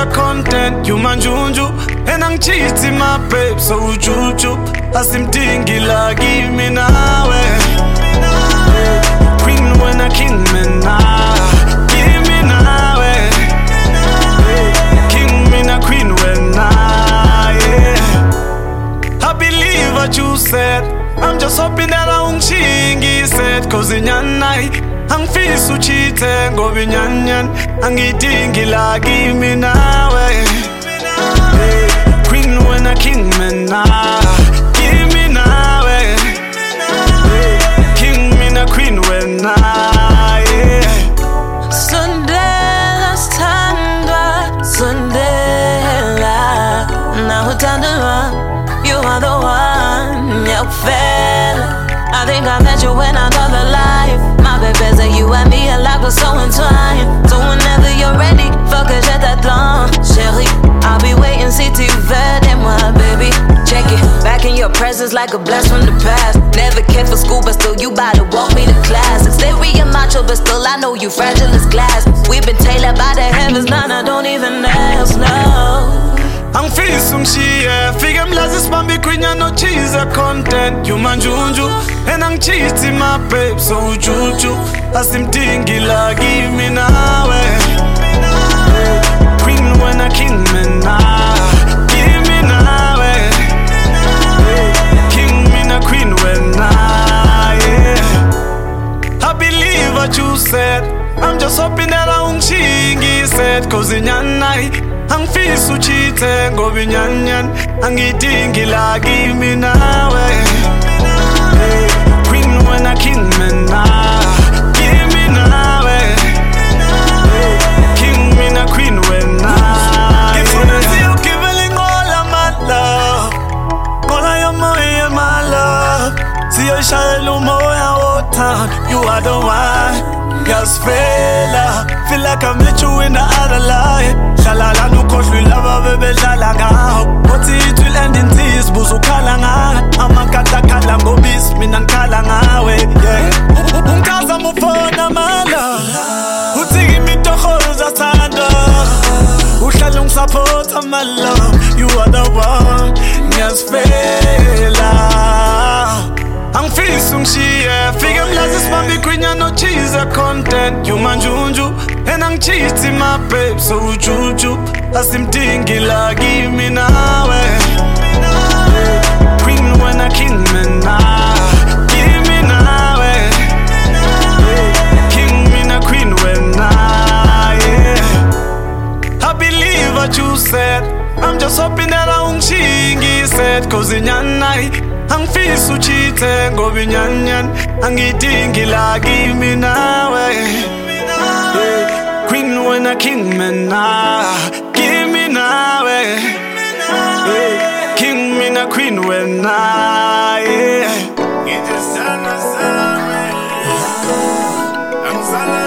a content, you manjunju. And I'm cheating my babe, so juju. Asimtingi la give me now. Queen when a king man now. Give me now. King me na queen when now. I believe what you said. I'm just hoping that I won't chingy said. Cause in your night ang fisu chite go binyanyan ang itingi la give me now. Queen when a king man now. Give me now. King me na queen when now. Sundela standa, Sundela. Now you are the one, you fella. I think I met you in another life. My baby's and you and me alike, we're so entwined. So whenever you're ready, fuck it, jet that long, chérie. I'll be waiting, si tu veux de moi, baby. Check it, back in your presence like a blast from the past. Never cared for school, but still you bout to walk me to class. Exterior macho, but still I know you fragile as glass. We've been tailored by the heavens, none I don't even ask, no. I'm feeling some shit, figure mlazis mambi kwinya no cheese a content. You manjunju, and I'm cheating my babe, so juju. Asimtingi la give me now. Queen when a king man now. Give me now. King me na queen when now. I believe what you said. I'm just hoping that I won't chingy said. Cause in your night ang fisu chite go binyanyan ang itingi la give me now. Queen when a king man now. Give me now. King me na queen when now. If you don't see you giving all of my love, all of your money and my love. See you shine no more water. You are the one. Yes, fella, feel like I met you in the other life. Shalala no cause we love her, baby, shalaga. What it will end in tears, buzu kalanga. Amakata kalango bis, minan kalanga we. Yeah. Unkaza mufona mala. Utigi mitoho za sanda. Ushalung support my love. You are the one. Yes, fella. I'm feeling some shit, figure mlazis mambi kwinya no cheese a content. You manjunju, and I'm cheating my babe, so juju. Asimtingi la give me now. Queen when a king man now. Give me now. King me na queen when now. I believe what you said. I'm just hoping that I won't chingy said. Cause in your night ang fisu chite go binyanyan ang itingi la give me now. Queen when a king man now. Give me now. King me na queen when now. I'm